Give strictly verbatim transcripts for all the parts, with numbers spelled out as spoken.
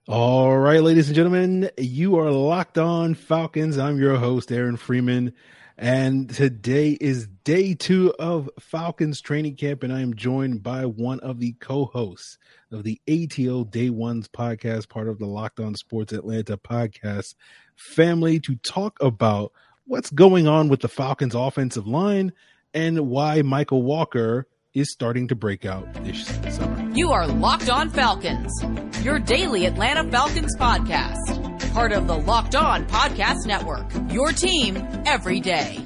All right, ladies and gentlemen, you are locked on Falcons. I'm your host, Aaron Freeman, and today is day two of Falcons training camp, and I am joined by one of the co-hosts of the A T O Day Ones podcast, part of the Locked On Sports Atlanta podcast family, to talk about what's going on with the Falcons offensive line and why Michael Walker is starting to break out this summer. You are Locked On Falcons, your daily Atlanta Falcons podcast, part of the Locked On Podcast Network, your team every day.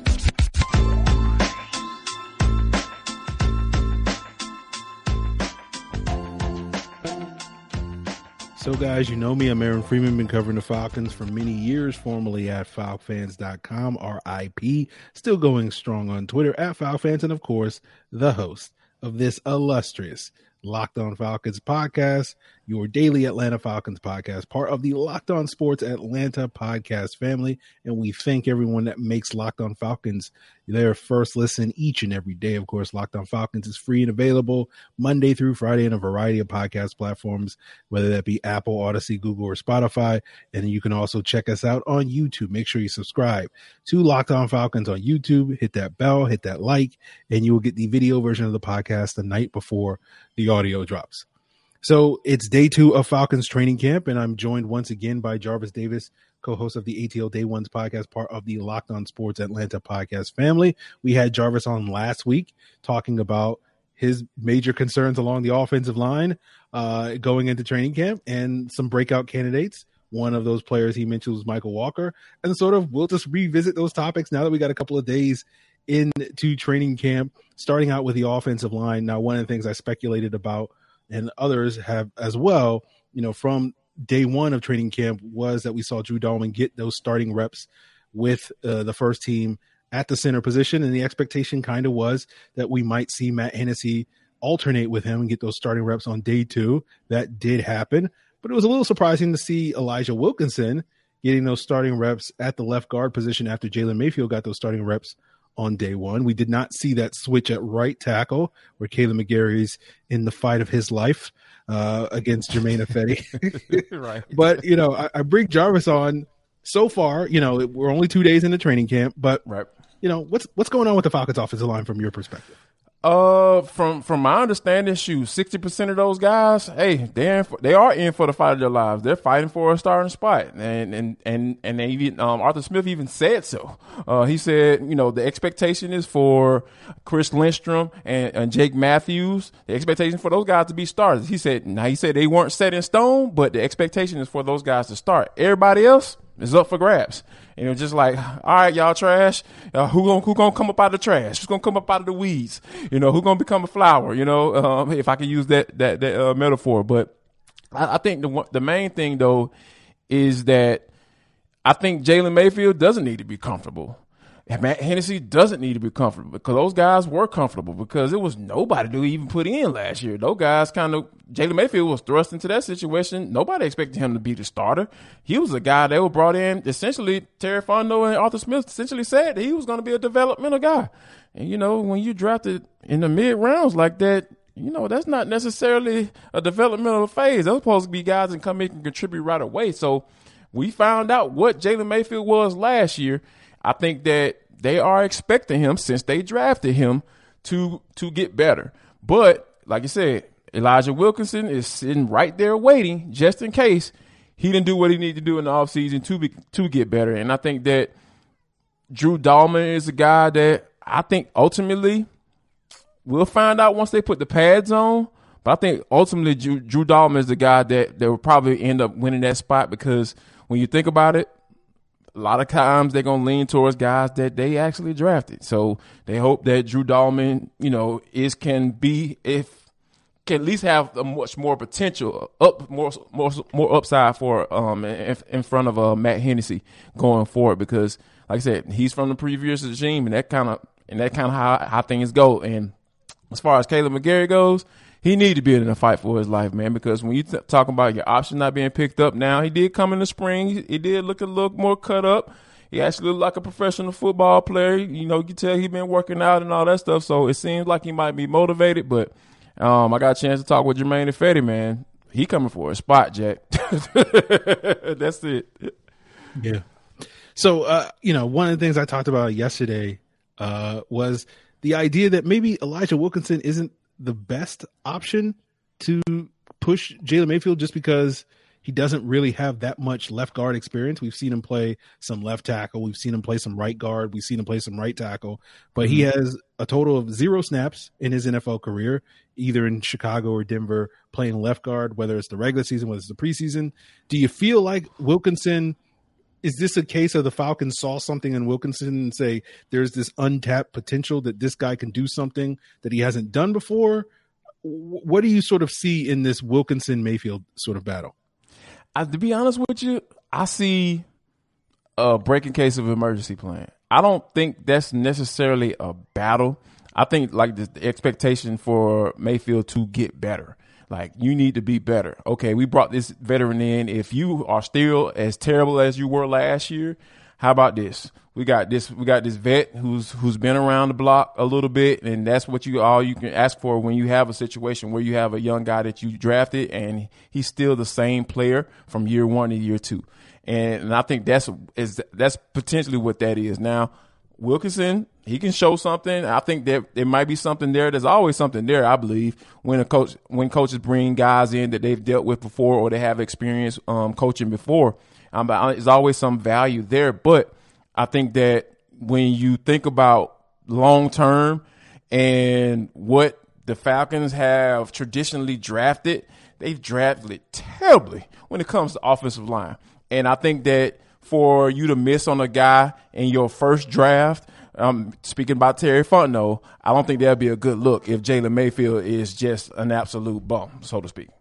So guys, you know me, I'm Aaron Freeman, been covering the Falcons for many years, formerly at falc fans dot com, R I P, still going strong on Twitter at FalcFans, and of course, the host of this illustrious Locked On Falcons podcast, your daily Atlanta Falcons podcast, part of the Locked On Sports Atlanta podcast family. And we thank everyone that makes Locked On Falcons their first listen each and every day. Of course, Locked On Falcons is free and available Monday through Friday in a variety of podcast platforms, whether that be Apple, Odyssey, Google, or Spotify. And you can also check us out on YouTube. Make sure you subscribe to Locked On Falcons on YouTube. Hit that bell, hit that like, and you will get the video version of the podcast the night before the audio drops. So it's day two of Falcons training camp, and I'm joined once again by Jarvis Davis, co-host of the A T L Day Ones podcast, part of the Locked On Sports Atlanta podcast family. We had Jarvis on last week talking about his major concerns along the offensive line uh, going into training camp and some breakout candidates. One of those players he mentioned was Michael Walker. And sort of we'll just revisit those topics now that we got a couple of days into training camp, starting out with the offensive line. Now, one of the things I speculated about, and others have as well, you know, from day one of training camp, was that we saw Drew Dalman get those starting reps with uh, the first team at the center position. And the expectation kind of was that we might see Matt Hennessy alternate with him and get those starting reps on day two. That did happen, but it was a little surprising to see Elijah Wilkinson getting those starting reps at the left guard position after Jalen Mayfield got those starting reps on day one. We did not see that switch at right tackle where Kaleb McGary's in the fight of his life uh, against Jermaine Ifedi. Right. But, you know, I, I bring Jarvis on so far. You know, we're only two days into training camp, but, right. you know, what's what's going on with the Falcons offensive line from your perspective? Uh, from from my understanding, shoot, sixty percent of those guys, hey, they're in for, they are in for the fight of their lives. They're fighting for a starting spot, and and and and they even um Arthur Smith even said so. Uh, he said, you know, the expectation is for Chris Lindstrom and, and Jake Matthews. The expectation for those guys to be starters. He said, now he said they weren't set in stone, but the expectation is for those guys to start. Everybody else is up for grabs. And it was just like, all right, y'all trash. Uh, who gonna who gonna come up out of the trash? Who's gonna come up out of the weeds? You know, who gonna become a flower? You know, um, if I can use that that that uh, metaphor. But I, I think the the main thing though is that I think Jalen Mayfield doesn't need to be comfortable. And Matt Hennessy doesn't need to be comfortable because those guys were comfortable because it was nobody to even put in last year. Those guys kind of, Jalen Mayfield was thrust into that situation. Nobody expected him to be the starter. He was a guy that was brought in. Essentially, Terry Fontenot and Arthur Smith essentially said that he was going to be a developmental guy. And, you know, when you drafted in the mid rounds like that, you know, that's not necessarily a developmental phase. Those supposed to be guys that come in and contribute right away. So we found out what Jalen Mayfield was last year. I think that they are expecting him, since they drafted him, to to get better. But like I said, Elijah Wilkinson is sitting right there waiting just in case he didn't do what he needed to do in the offseason to be, to get better. And I think that Drew Dalman is a guy that I think ultimately we'll find out once they put the pads on. But I think ultimately Drew, Drew Dalman is the guy that, that will probably end up winning that spot, because when you think about it, a lot of times they're going to lean towards guys that they actually drafted. So they hope that Drew Dalman, you know, is can be, if can at least have a much more potential, up more more more upside for um in, in front of uh, Matt Hennessy going forward, because like I said, he's from the previous regime, and that kind of and that kind of how how things go. And as far as Kaleb McGary goes, he need to be in a fight for his life, man, because when you t- talk about your option not being picked up now, he did come in the spring. He, he did look a little more cut up. He actually looked like a professional football player. You know, you can tell he's been working out and all that stuff. So it seems like he might be motivated. But um, I got a chance to talk with Jermaine Ifedi, man. He coming for a spot, Jack. That's it. Yeah. So, uh, you know, one of the things I talked about yesterday uh, was the idea that maybe Elijah Wilkinson isn't the best option to push Jalen Mayfield just because he doesn't really have that much left guard experience. We've seen him play some left tackle. We've seen him play some right guard. We've seen him play some right tackle. But he has a total of zero snaps in his N F L career, either in Chicago or Denver, playing left guard, whether it's the regular season, whether it's the preseason. Do you feel like Wilkinson – is this a case of the Falcons saw something in Wilkinson and say there's this untapped potential that this guy can do something that he hasn't done before? What do you sort of see in this Wilkinson-Mayfield sort of battle? I, to be honest with you, I see a breaking case of emergency plan. I don't think that's necessarily a battle. I think like the, the expectation for Mayfield to get better. Like, you need to be better. Okay, we brought this veteran in. If you are still as terrible as you were last year, how about this? We got this. We got this vet who's who's been around the block a little bit, and that's what you all you can ask for when you have a situation where you have a young guy that you drafted and he's still the same player from year one to year two. And, and I think that's is that's potentially what that is. Now, Wilkinson, he can show something. I think that there might be something there. There's always something there, I believe, when a coach, when coaches bring guys in that they've dealt with before or they have experience um, coaching before. Um, there's always some value there. But I think that when you think about long term and what the Falcons have traditionally drafted, they've drafted terribly when it comes to offensive line. And I think that for you to miss on a guy in your first draft, um, speaking about Terry Fontenot, I don't think that'd be a good look if Jalen Mayfield is just an absolute bum, so to speak.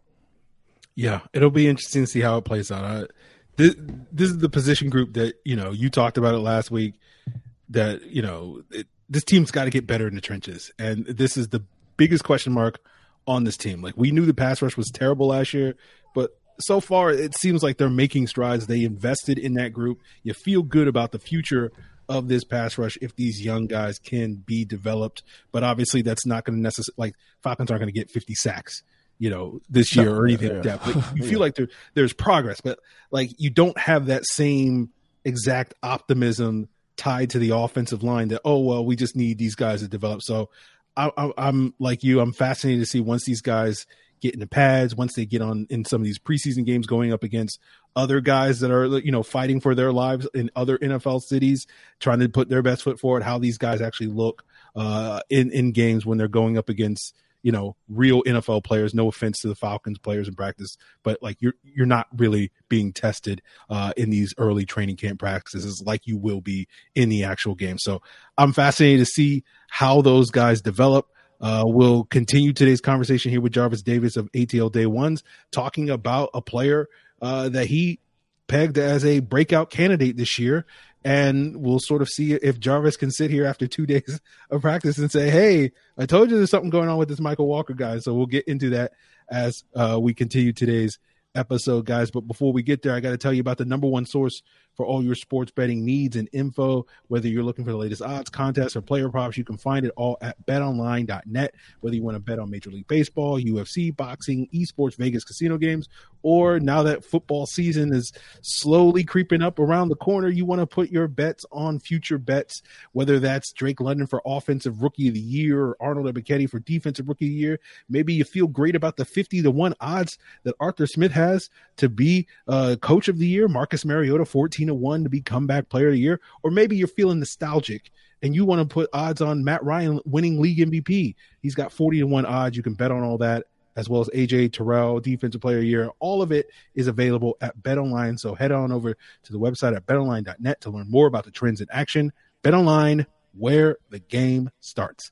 Yeah, it'll be interesting to see how it plays out. I, this, this is the position group that, you know, you talked about it last week, that, you know, it, this team's got to get better in the trenches. And this is the biggest question mark on this team. Like, we knew the pass rush was terrible last year, but so far, it seems like they're making strides. They invested in that group. You feel good about the future of this pass rush if these young guys can be developed. But obviously, that's not going to necessarily – like, Falcons aren't going to get fifty sacks, you know, this year or anything yeah. like that. But you feel yeah. like there, there's progress. But, like, you don't have that same exact optimism tied to the offensive line that, oh, well, we just need these guys to develop. So I, I, I'm like you. I'm fascinated to see once these guys – get in the pads, once they get on in some of these preseason games going up against other guys that are, you know, fighting for their lives in other N F L cities, trying to put their best foot forward, how these guys actually look uh, in, in games when they're going up against, you know, real N F L players. No offense to the Falcons players in practice, but like you're, you're not really being tested uh, in these early training camp practices like you will be in the actual game. So I'm fascinated to see how those guys develop. Uh, we'll continue today's conversation here with Jarvis Davis of A T L Day Ones, talking about a player uh, that he pegged as a breakout candidate this year. And we'll sort of see if Jarvis can sit here after two days of practice and say, hey, I told you there's something going on with this Michael Walker guy. So we'll get into that as uh, we continue today's episode, guys. But before we get there, I got to tell you about the number one source for all your sports betting needs and info. Whether you're looking for the latest odds, contests, or player props, you can find it all at bet online dot net. Whether you want to bet on Major League Baseball, U F C, boxing, esports, Vegas casino games, or now that football season is slowly creeping up around the corner, you want to put your bets on future bets, whether that's Drake London for Offensive Rookie of the Year or Arnold Ebiketie for Defensive Rookie of the Year. Maybe you feel great about the fifty to one odds that Arthur Smith has to be uh, Coach of the Year, Marcus Mariota fourteen to one to be Comeback Player of the Year, or maybe you're feeling nostalgic and you want to put odds on Matt Ryan winning league M V P. He's got forty to one odds. You can bet on all that, as well as A J Terrell, Defensive Player of the Year. All of it is available at BetOnline. So head on over to the website at bet online dot net to learn more about the trends in action. BetOnline, where the game starts.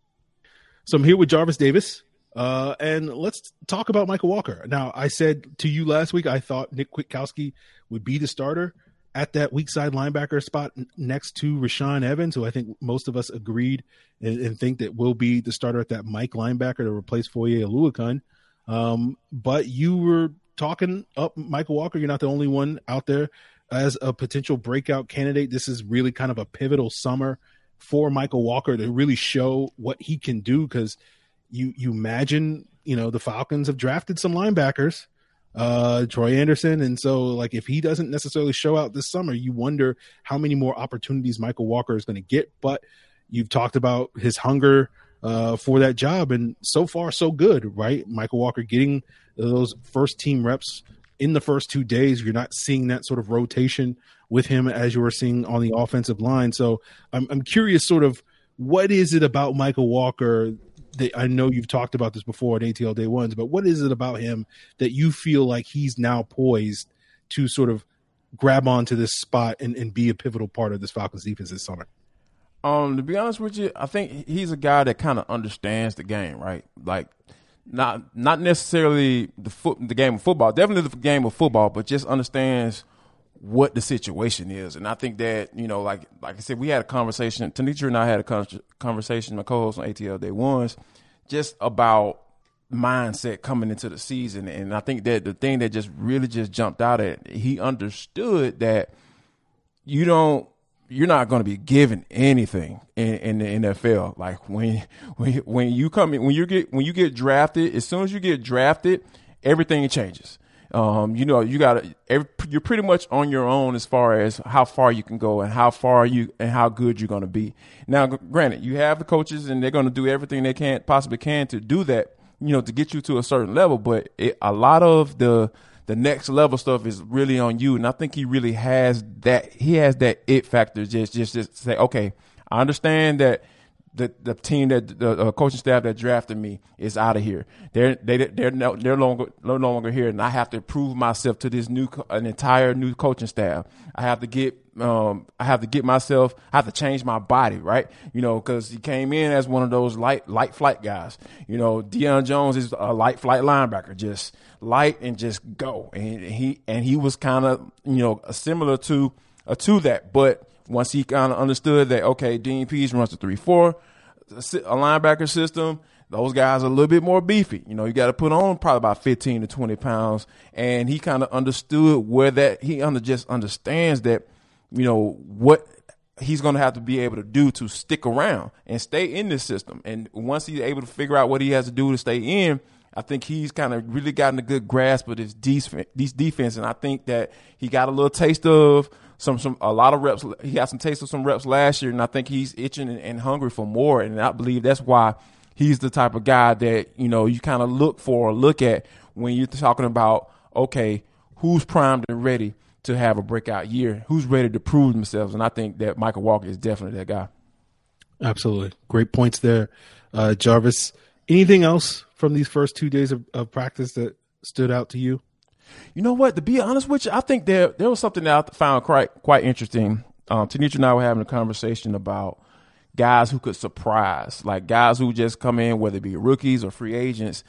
So I'm here with Jarvis Davis. Uh, and let's talk about Michael Walker. Now, I said to you last week, I thought Nick Kwiatkowski would be the starter at that weak side linebacker spot next to Rashaan Evans, who I think most of us agreed and, and think that will be the starter at that Mike linebacker to replace Foye Oluokun. Um, but you were talking up Michael Walker. You're not the only one out there as a potential breakout candidate. This is really kind of a pivotal summer for Michael Walker to really show what he can do, because you you imagine, you know, the Falcons have drafted some linebackers uh, Troy Anderson. And so, like, if he doesn't necessarily show out this summer, you wonder how many more opportunities Michael Walker is going to get. But you've talked about his hunger uh, for that job, and so far, so good, right? Michael Walker getting those first team reps in the first two days. You're not seeing that sort of rotation with him as you were seeing on the offensive line. So I'm, I'm curious, sort of, what is it about Michael Walker? I know you've talked about this before at A T L Day Ones, but what is it about him that you feel like he's now poised to sort of grab onto this spot and, and be a pivotal part of this Falcons defense this summer? Um, to be honest with you, I think he's a guy that kind of understands the game, right? Like, not not necessarily the foot, the game of football, definitely the game of football, but just understands what the situation is. And I think that, you know, like like I said, we had a conversation, Tanisha and I had a conversation, my co-host on A T L Day Ones, just about mindset coming into the season. And I think that the thing that just really just jumped out at, he understood that you don't, you're not going to be given anything in, in the N F L. Like when, when, when you come in, when you get, when you get drafted, as soon as you get drafted, everything changes. Um, you know, you got to, you're pretty much on your own as far as how far you can go and how far you and how good you're going to be. Now, granted, you have the coaches and they're going to do everything they can possibly can to do that, you know, to get you to a certain level. But it, a lot of the, the next level stuff is really on you. And I think he really has that, he has that it factor. Just, just, just say, okay, I understand that the the team that the uh, coaching staff that drafted me is out of here. They're they they're no they're longer no longer here, and I have to prove myself to this new an entire new coaching staff. I have to get um I have to get myself. I have to change my body, right? You know, because he came in as one of those light light flight guys. You know, Deion Jones is a light flight linebacker, just light and just go. And he and he was kind of, you know, similar to uh, to that, but once he kind of understood that, okay, Dean Pease runs the three four, a linebacker system, those guys are a little bit more beefy. You know, you got to put on probably about fifteen to twenty pounds. And he kind of understood where that, he under, just understands that, you know, what he's going to have to be able to do to stick around and stay in this system. And once he's able to figure out what he has to do to stay in, I think he's kind of really gotten a good grasp of this defense, these defense. And I think that he got a little taste of some, some, a lot of reps. He got some taste of some reps last year, and I think he's itching and, and hungry for more. And I believe that's why he's the type of guy that, you know, you kind of look for or look at when you're talking about, okay, who's primed and ready to have a breakout year? Who's ready to prove themselves? And I think that Michael Walker is definitely that guy. Absolutely. Great points there. Uh, Jarvis, anything else from these first two days of, of practice that stood out to you? You know what? To be honest with you, I think there there was something that I found quite quite interesting. Um, Tanisha and I were having a conversation about guys who could surprise, like guys who just come in, whether it be rookies or free agents.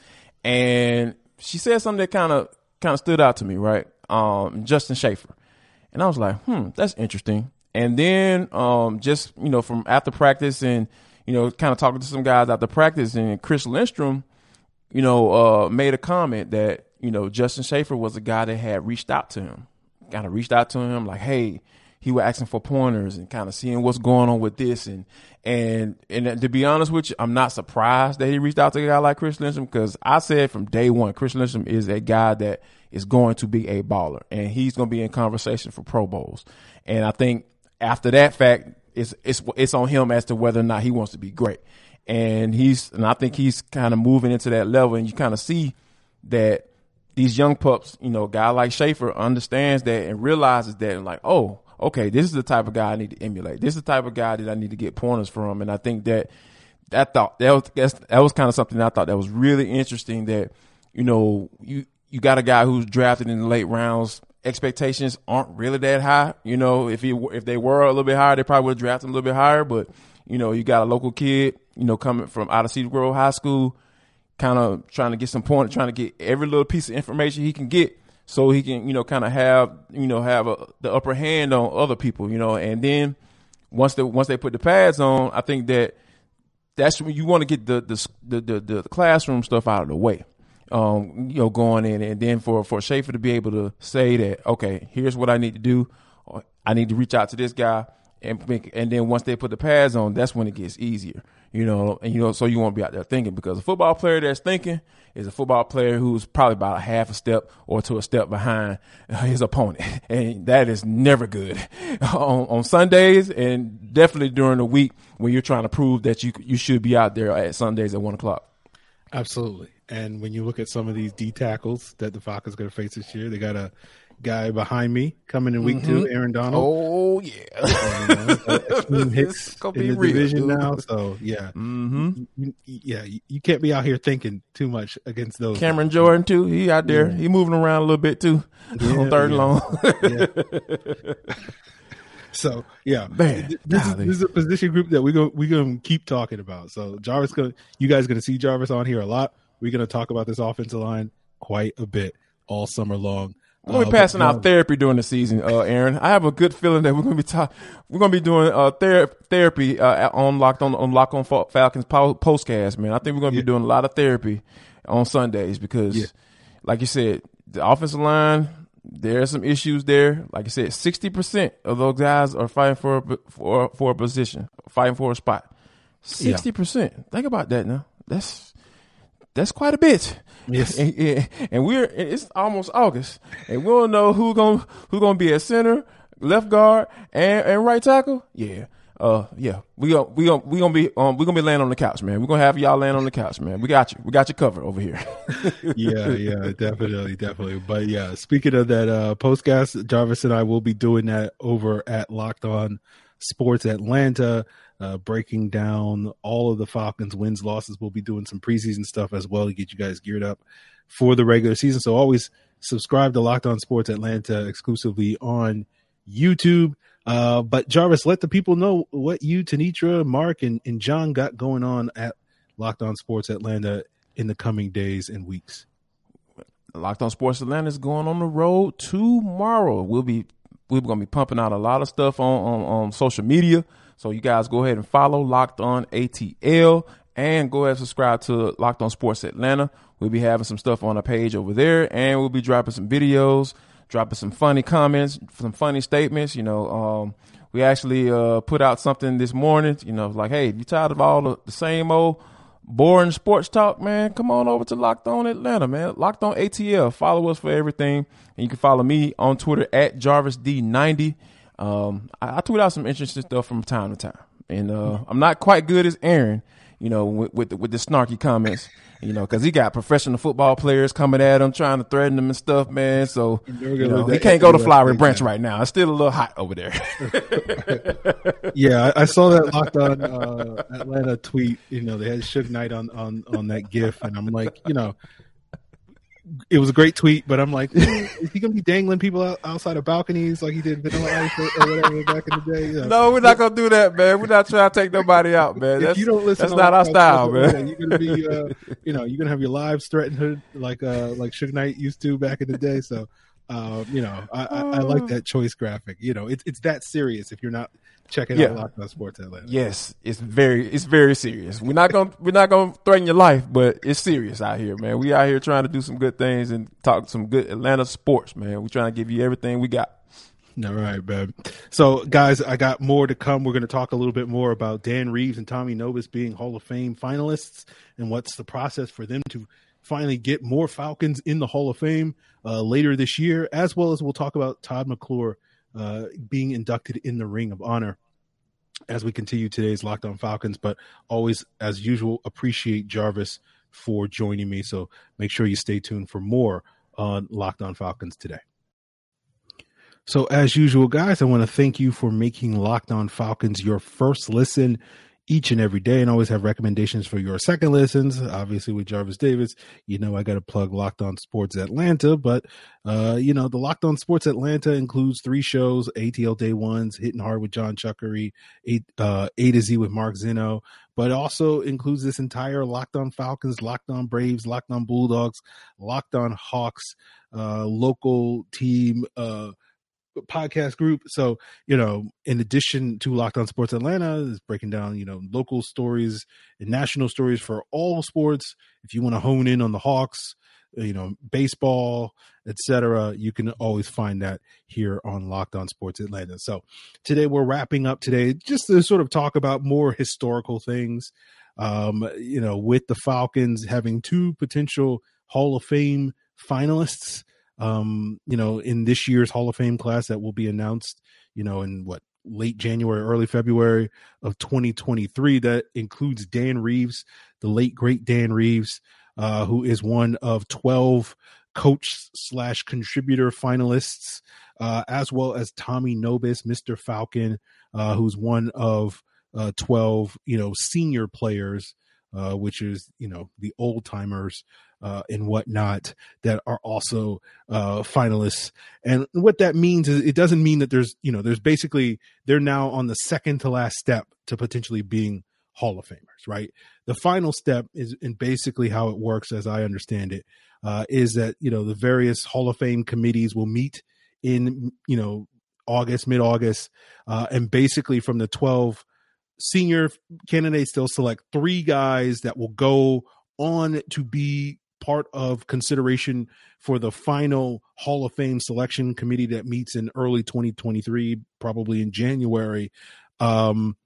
And she said something that kind of kind of stood out to me, right? Um, Justin Schaefer. And I was like, hmm, that's interesting. And then um, just, you know, from after practice and, you know, kind of talking to some guys after practice, and Chris Lindstrom, you know, uh, made a comment that, you know, Justin Schaefer was a guy that had reached out to him, kind of reached out to him like, hey, he was asking for pointers and kind of seeing what's going on with this. And, and, and to be honest with you, I'm not surprised that he reached out to a guy like Chris Lindstrom, because I said from day one, Chris Lindstrom is a guy that is going to be a baller, and he's going to be in conversation for Pro Bowls. And I think after that fact, it's, it's, it's on him as to whether or not he wants to be great. And he's, and I think he's kind of moving into that level, and you kind of see that these young pups, you know, a guy like Schaefer understands that and realizes that, and like, oh, okay, this is the type of guy I need to emulate. This is the type of guy that I need to get pointers from. And I think that that thought that was that was kind of something I thought that was really interesting. That, you know, you you got a guy who's drafted in the late rounds. Expectations aren't really that high. You know, if he if they were a little bit higher, they probably would have drafted a little bit higher. But, you know, you got a local kid, you know, coming from out of Cedar Grove High School, kind of trying to get some points, trying to get every little piece of information he can get, so he can, you know, kind of have, you know, have a, the upper hand on other people, you know. And then once they once they put the pads on, I think that that's when you want to get the the the the, the classroom stuff out of the way, um, you know, going in, and then for for Schaefer to be able to say that, okay, here's what I need to do, I need to reach out to this guy and and then once they put the pads on, that's when it gets easier. You know, and you know, so you won't be out there thinking, because a football player that's thinking is a football player who's probably about a half a step or to a step behind his opponent, and that is never good on, on Sundays, and definitely during the week when you're trying to prove that you you should be out there at Sundays at one o'clock. Absolutely. And when you look at some of these D tackles that the Falcons are going to face this year, they got a guy behind me coming in week mm-hmm. two, Aaron Donald. Oh yeah, and, you know, Hicks in the real, division dude. now. So yeah, mm-hmm. you, yeah, you, you can't be out here thinking too much against those. Cameron guys. Jordan too. He out there. Yeah. He moving around a little bit too yeah, on third yeah. and long. yeah. So yeah, Man, this, is, this is a position group that we go we gonna keep talking about. So Jarvis, gonna you guys gonna see Jarvis on here a lot. We're gonna talk about this offensive line quite a bit all summer long. We're gonna be passing uh, out therapy during the season, uh, Aaron. I have a good feeling that we're gonna be ta- we're gonna be doing uh, ther- therapy uh, on Locked on on Locked on Falcons postcast, man. I think we're gonna yeah. be doing a lot of therapy on Sundays because, yeah. like you said, the offensive line, there are some issues there. Like I said, sixty percent of those guys are fighting for a, for for a position, fighting for a spot. Sixty yeah. percent. Think about that now. That's that's quite a bit. Yes, and, and, and we're it's almost August, and we don't know who gonna who gonna be at center, left guard, and, and right tackle. Yeah, uh, yeah, we gonna we gonna we gonna be um we gonna be laying on the couch, man. We're gonna have y'all laying on the couch, man. We got you, we got you covered over here. yeah, yeah, definitely, definitely. But yeah, speaking of that uh, postcast, Jarvis and I will be doing that over at Locked On Sports Atlanta. Uh, breaking down all of the Falcons' wins, losses. We'll be doing some preseason stuff as well to get you guys geared up for the regular season. So always subscribe to Locked On Sports Atlanta exclusively on YouTube. Uh, but Jarvis, let the people know what you, Tanitra, Mark, and, and John got going on at Locked On Sports Atlanta in the coming days and weeks. Locked On Sports Atlanta is going on the road tomorrow. We'll be we're going to be pumping out a lot of stuff on, on, on social media. So you guys go ahead and follow Locked On A T L and go ahead and subscribe to Locked On Sports Atlanta. We'll be having some stuff on our page over there, and we'll be dropping some videos, dropping some funny comments, some funny statements. You know, um, we actually uh, put out something this morning, you know, like, hey, if you're tired of all the, the same old boring sports talk, man, come on over to Locked On Atlanta, man. Locked On A T L. Follow us for everything. And you can follow me on Twitter at Jarvis D ninety. Um, I, I tweet out some interesting stuff from time to time, and uh, I'm not quite good as Aaron, you know, with with the, with the snarky comments, you know, because he got professional football players coming at him, trying to threaten him and stuff, man. So you know, he can't go to Flowery Branch right now. It's still a little hot over there. Yeah, I, I saw that Locked On uh, Atlanta tweet. You know, they had Suge Knight on on on that GIF, and I'm like, you know. It was a great tweet, but I'm like, is he going to be dangling people out, outside of balconies like he did Vanilla Ice or, or whatever back in the day? Yeah. No, we're not going to do that, man. We're not trying to take nobody out, man. That's, you don't listen that's not our style, man. You're going to be, uh, you know, you're going to have your lives threatened like uh, like Suge Knight used to back in the day. So, uh, you know, I, I, I like that choice graphic. You know, it's it's that serious if you're not checking yeah. out Locked On Sports Atlanta. Yes, it's very it's very serious. We're not gonna we're not gonna threaten your life, but it's serious out here, man. We out here trying to do some good things and talk some good Atlanta sports, man. We're trying to give you everything we got. All right, man. So, guys, I got more to come. We're going to talk a little bit more about Dan Reeves and Tommy Nobis being Hall of Fame finalists and what's the process for them to finally get more Falcons in the Hall of Fame uh, later this year, as well as we'll talk about Todd McClure uh, being inducted in the Ring of Honor as we continue today's Locked On Falcons. But always, as usual, appreciate Jarvis for joining me. So make sure you stay tuned for more on Locked On Falcons today. So as usual, guys, I want to thank you for making Locked On Falcons your first listen each and every day, and always have recommendations for your second listens. Obviously, with Jarvis Davis, you know I got to plug Locked On Sports Atlanta, but uh, you know the Locked On Sports Atlanta includes three shows: A T L Day Ones, Hitting Hard with John Chuckery, A, uh, A to Z with Mark Zeno, but also includes this entire Locked On Falcons, Locked On Braves, Locked On Bulldogs, Locked On Hawks, uh, local team uh podcast group. So, you know, in addition to Locked On Sports Atlanta is breaking down, you know, local stories and national stories for all sports. If you want to hone in on the Hawks, you know, baseball, et cetera. You can always find that here on Locked On Sports Atlanta. So today we're wrapping up today just to sort of talk about more historical things, um, you know, with the Falcons having two potential Hall of Fame finalists, um, you know, in this year's Hall of Fame class that will be announced, you know, in what, late January, early February of twenty twenty-three. That includes Dan Reeves, the late, great Dan Reeves, uh, who is one of twelve coach slash contributor finalists, uh, as well as Tommy Nobis, Mister Falcon, uh, who's one of uh, twelve, you know, senior players, uh, which is, you know, the old timers uh, and whatnot that are also uh, finalists. And what that means is it doesn't mean that there's, you know, there's basically, they're now on the second to last step to potentially being Hall of Famers, right? The final step is, and basically how it works, as I understand it, uh, is that, you know, the various Hall of Fame committees will meet in, you know, August, mid-August, uh, and basically from the twelve senior candidates, they'll select three guys that will go on to be part of consideration for the final Hall of Fame selection committee that meets in early twenty twenty-three, probably in January. Um,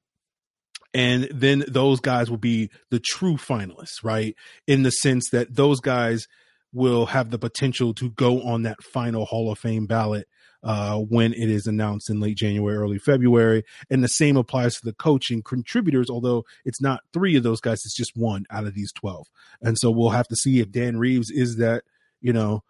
and then those guys will be the true finalists, right? In the sense that those guys will have the potential to go on that final Hall of Fame ballot uh, when it is announced in late January, early February. And the same applies to the coaching contributors, although it's not three of those guys, it's just one out of these twelve. And so we'll have to see if Dan Reeves is that, you know,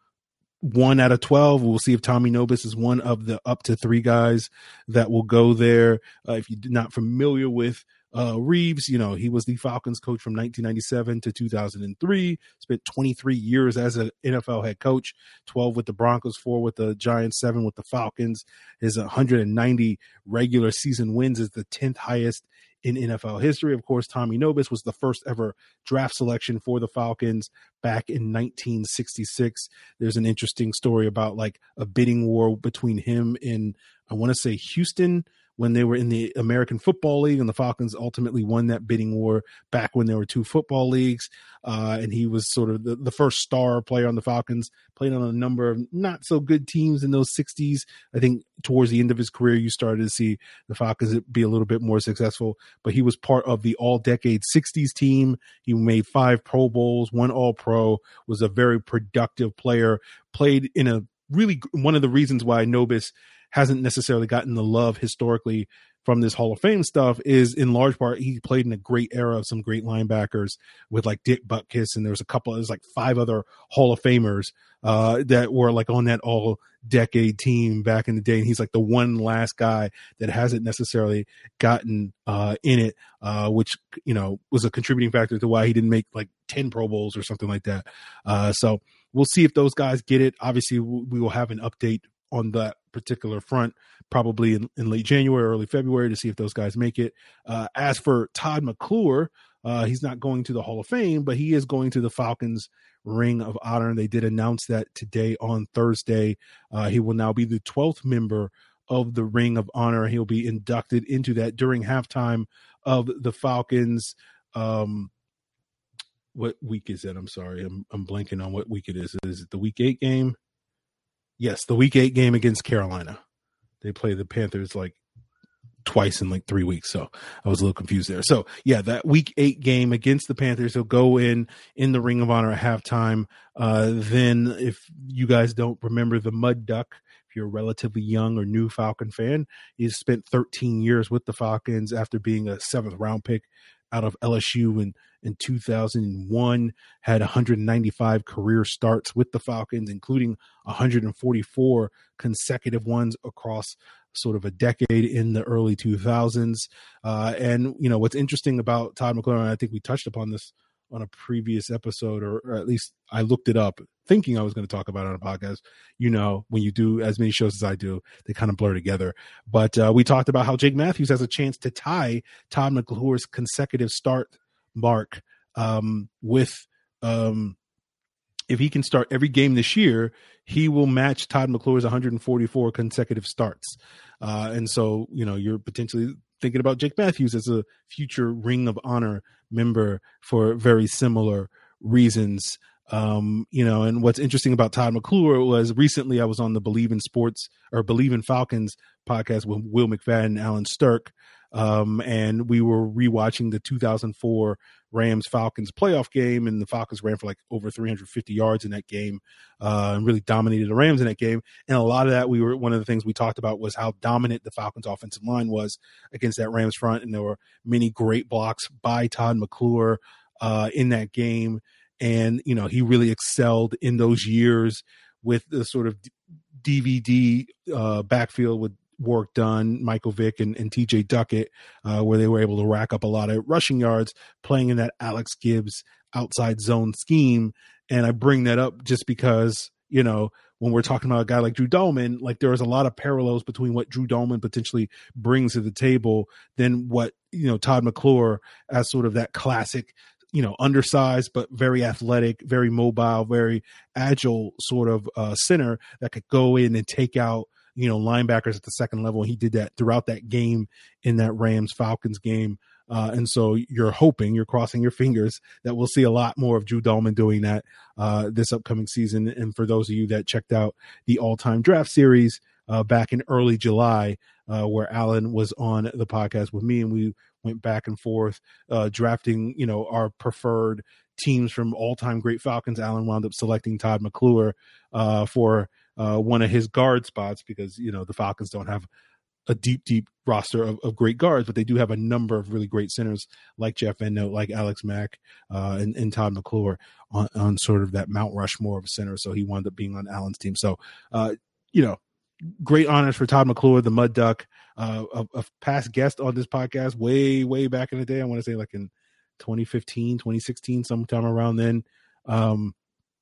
one out of twelve. We'll see if Tommy Nobis is one of the up to three guys that will go there. Uh, if you're not familiar with Uh, Reeves, you know, he was the Falcons coach from nineteen ninety-seven to two thousand three, spent twenty-three years as an N F L head coach, twelve with the Broncos, four with the Giants, seven with the Falcons. His one hundred ninety regular season wins is the tenth highest in N F L history. Of course, Tommy Nobis was the first ever draft selection for the Falcons back in nineteen sixty-six. There's an interesting story about like a bidding war between him and, I want to say, Houston, when they were in the American Football League, and the Falcons ultimately won that bidding war back when there were two football leagues. Uh, and he was sort of the, the first star player on the Falcons, played on a number of not so good teams in those sixties. I think towards the end of his career, you started to see the Falcons be a little bit more successful, but he was part of the all decade sixties team. He made five Pro Bowls, one All Pro, was a very productive player, played in a really, one of the reasons why Nobis hasn't necessarily gotten the love historically from this Hall of Fame stuff is in large part he played in a great era of some great linebackers with like Dick Butkus, and there was a couple, there's like five other Hall of Famers uh, that were like on that all decade team back in the day. And he's like the one last guy that hasn't necessarily gotten uh, in it, uh, which, you know, was a contributing factor to why he didn't make like ten Pro Bowls or something like that. Uh, so we'll see if those guys get it. Obviously we will have an update on that particular front probably in, in late January, early February to see if those guys make it. Uh, as for Todd McClure, uh, he's not going to the Hall of Fame, but he is going to the Falcons Ring of Honor. They did announce that today on Thursday. Uh, he will now be the twelfth member of the Ring of Honor. He'll be inducted into that during halftime of the Falcons. Um, what week is it? I'm sorry. I'm, I'm blanking on what week it is. Is it the week eight game? Yes, the week eight game against Carolina. They play the Panthers like twice in like three weeks. So I was a little confused there. So yeah, that week eight game against the Panthers, he'll go in in the Ring of Honor at halftime. Uh, then if you guys don't remember the Mud Duck, if you're a relatively young or new Falcon fan, he's spent thirteen years with the Falcons after being a seventh round pick out of L S U in, in two thousand one, had one hundred ninety-five career starts with the Falcons, including one hundred forty-four consecutive ones across sort of a decade in the early two thousands. Uh, and, you know, what's interesting about Todd McClure, and I think we touched upon this on a previous episode, or, or at least I looked it up thinking I was going to talk about it on a podcast. You know, when you do as many shows as I do, they kind of blur together. But uh, we talked about how Jake Matthews has a chance to tie Todd McClure's consecutive start mark um, with um, if he can start every game this year, he will match Todd McClure's one hundred forty-four consecutive starts. Uh, and so, you know, you're potentially thinking about Jake Matthews as a future Ring of Honor member for very similar reasons. Um, you know, and what's interesting about Todd McClure was recently I was on the Believe in Sports or Believe in Falcons podcast with Will McFadden and Alan Stirk. Um, and we were rewatching the two thousand four Rams Falcons playoff game, and the Falcons ran for like over three hundred fifty yards in that game, uh, and really dominated the Rams in that game. And a lot of that, we were, one of the things we talked about was how dominant the Falcons offensive line was against that Rams front. And there were many great blocks by Todd McClure, uh, in that game. And, you know, he really excelled in those years with the sort of D V D uh, backfield with Warrick Dunn, Michael Vick, and, and T J Duckett, uh, where they were able to rack up a lot of rushing yards playing in that Alex Gibbs outside zone scheme. And I bring that up just because, you know, when we're talking about a guy like Drew Dalman, like there is a lot of parallels between what Drew Dalman potentially brings to the table than what, you know, Todd McClure as sort of that classic, you know, undersized, but very athletic, very mobile, very agile sort of uh, center that could go in and take out, you know, linebackers at the second level. And he did that throughout that game in that Rams Falcons game. Uh, and so you're hoping, you're crossing your fingers that we'll see a lot more of Drew Dalman doing that uh, this upcoming season. And for those of you that checked out the all-time draft series uh, back in early July, uh, where Alan was on the podcast with me and we went back and forth uh, drafting, you know, our preferred teams from all-time great Falcons. Alan wound up selecting Todd McClure uh, for uh, one of his guard spots because, you know, the Falcons don't have a deep, deep roster of, of great guards, but they do have a number of really great centers like Jeff Van Note, like Alex Mack, uh, and, and Todd McClure on, on sort of that Mount Rushmore of center. So he wound up being on Alan's team. So, uh, you know, great honors for Todd McClure, the Mud Duck, uh, a, a past guest on this podcast way, way back in the day. I want to say like in twenty fifteen, twenty sixteen, sometime around then. Um,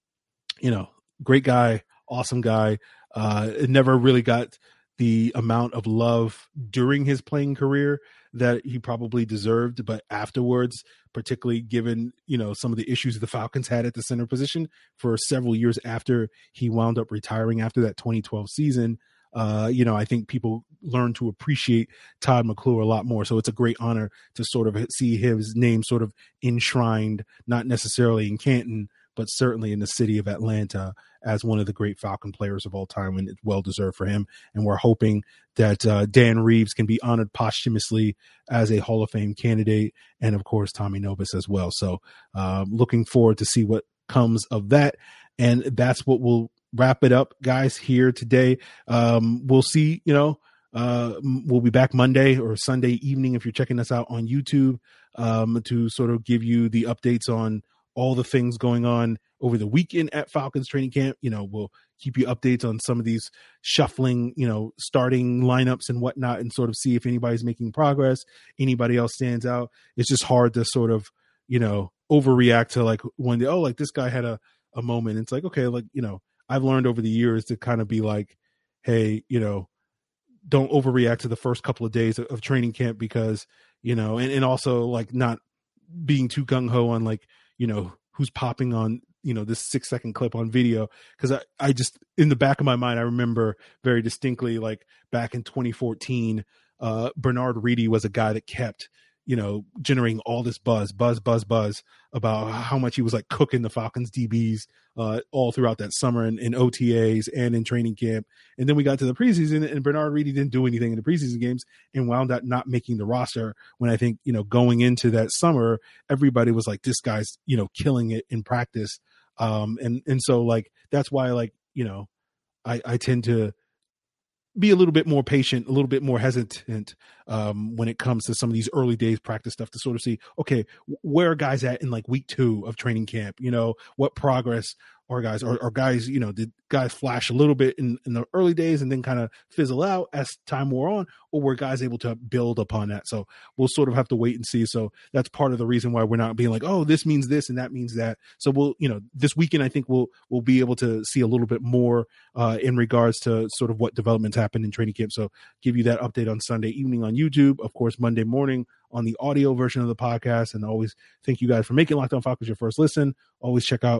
you know, great guy, awesome guy. Uh, it never really got the amount of love during his playing career that he probably deserved, but afterwards, particularly given, you know, some of the issues the Falcons had at the center position for several years after he wound up retiring after that twenty twelve season, uh, you know, I think people learned to appreciate Todd McClure a lot more. So it's a great honor to sort of see his name sort of enshrined, not necessarily in Canton, but certainly in the city of Atlanta as one of the great Falcon players of all time, and it's well deserved for him. And we're hoping that uh, Dan Reeves can be honored posthumously as a Hall of Fame candidate, and of course Tommy Nobis as well. So uh, looking forward to see what comes of that. And that's what we'll wrap it up, guys, here today. Um, we'll see, you know, uh, we'll be back Monday or Sunday evening if you're checking us out on YouTube um, to sort of give you the updates on all the things going on over the weekend at Falcons training camp. You know, we'll keep you updates on some of these shuffling, you know, starting lineups and whatnot, and sort of see if anybody's making progress, anybody else stands out. It's just hard to sort of, you know, overreact to like one day, oh, like this guy had a, a moment. It's like, okay, like, you know, I've learned over the years to kind of be like, hey, you know, don't overreact to the first couple of days of, of training camp because, you know, and, and also like not being too gung-ho on like, you know, who's popping on, you know, this six second clip on video. Cause I, I just, in the back of my mind, I remember very distinctly, like back in twenty fourteen, uh, Bernard Reedy was a guy that kept, you know, generating all this buzz, buzz, buzz, buzz about how much he was like cooking the Falcons D Bs uh, all throughout that summer in, in O T As and in training camp. And then we got to the preseason and Bernard Reedy didn't do anything in the preseason games and wound up not making the roster when I think, you know, going into that summer, everybody was like, this guy's, you know, killing it in practice. Um, and, and so like, that's why, like, you know, I, I tend to be a little bit more patient, a little bit more hesitant um, when it comes to some of these early days practice stuff to sort of see, okay, where are guys at in like week two of training camp? You know, what progress are guys, or, or guys, you know, did guys flash a little bit in, in the early days and then kind of fizzle out as time wore on, or were guys able to build upon that? So we'll sort of have to wait and see. So that's part of the reason why we're not being like, oh, this means this and that means that. So we'll, you know, this weekend, I think we'll, we'll be able to see a little bit more uh, in regards to sort of what developments happen in training camp. So give you that update on Sunday evening on YouTube, of course, Monday morning on the audio version of the podcast. And always thank you guys for making Locked On Falcons your first listen. Always check out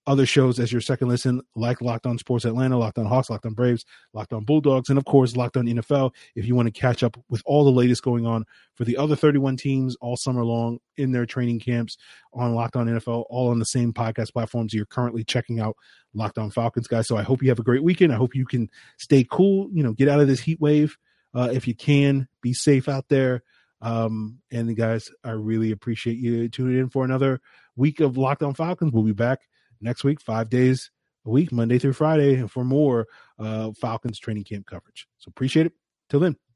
other shows as your second listen, like Locked On Sports Atlanta, Locked On Hawks, Locked On Braves, Locked On Bulldogs, and of course, Locked On N F L. If you want to catch up with all the latest going on for the other thirty-one teams all summer long in their training camps on Locked On N F L, all on the same podcast platforms you're currently checking out Locked On Falcons, guys. So I hope you have a great weekend. I hope you can stay cool, you know, get out of this heat wave uh, if you can. Be safe out there. Um, and guys, I really appreciate you tuning in for another week of Locked On Falcons. We'll be back next week, five days a week, Monday through Friday, for more uh, Falcons training camp coverage. So appreciate it. Till then.